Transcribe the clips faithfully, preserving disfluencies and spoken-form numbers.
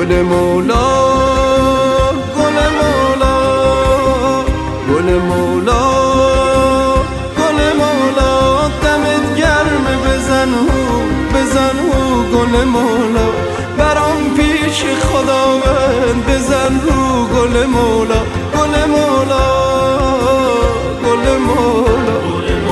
گل مولا گل مولا گل مولا گل مولا دمت گرم بزن هو بزن هو گل مولا برام پیش خداوند بزن رو گل مولا گل مولا گل مولا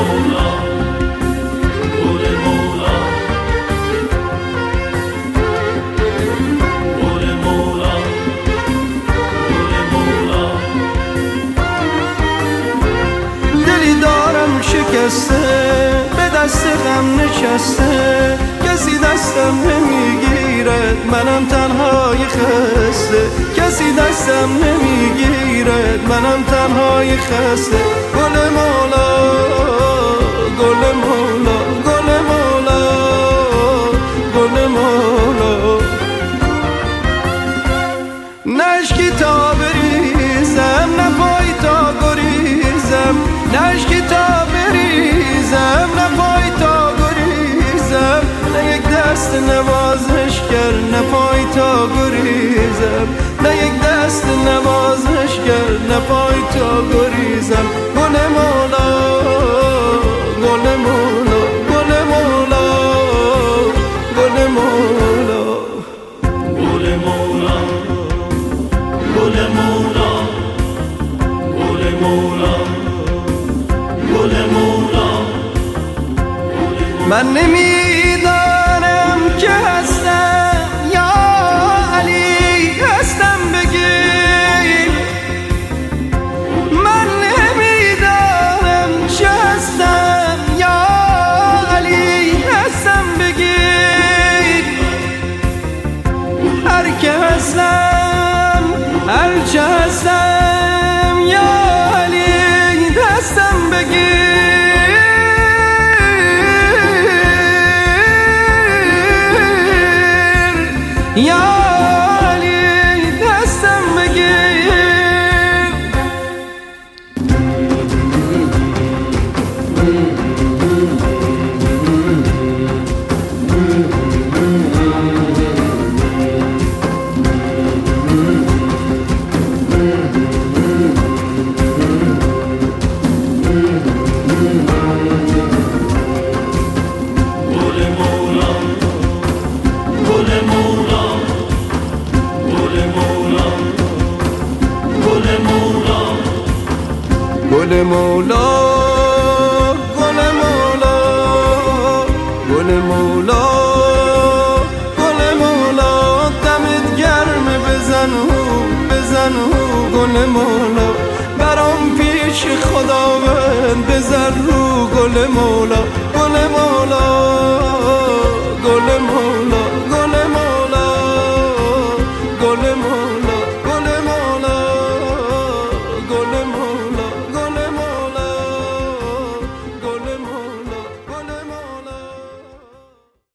به دست غم نشسته کسی دستم نمیگیرد منم تنهای خسته کسی دستم نمیگیرد منم تنهای خسته گل مولا گل مولا گل مولا گل مولا نشکی تا بریزم نه پای تا گریزم نشکی تا بریزم نه پای تا گریزم نه یک دست نوازش کرد نه پای تا گریزم نه یک دست نوازش کرد نه پای تا گریزم گل مولا گل مولا گل مولا گل مولا گل مولا گل مولا گل مولا گل مولا من نمیدانم که هستم یا علی هستم بگیر من نمیدانم چه هستم یا علی هستم بگیر هر که هستم هر چه هستم یا علی دستم بگیر یا علی دستم بگیر گل مولا گل مولا گل مولا گل مولا دمت گرم بزن هو بزن هو گل مولا برام پیش خداوند بزن رو گل مولا گل مولا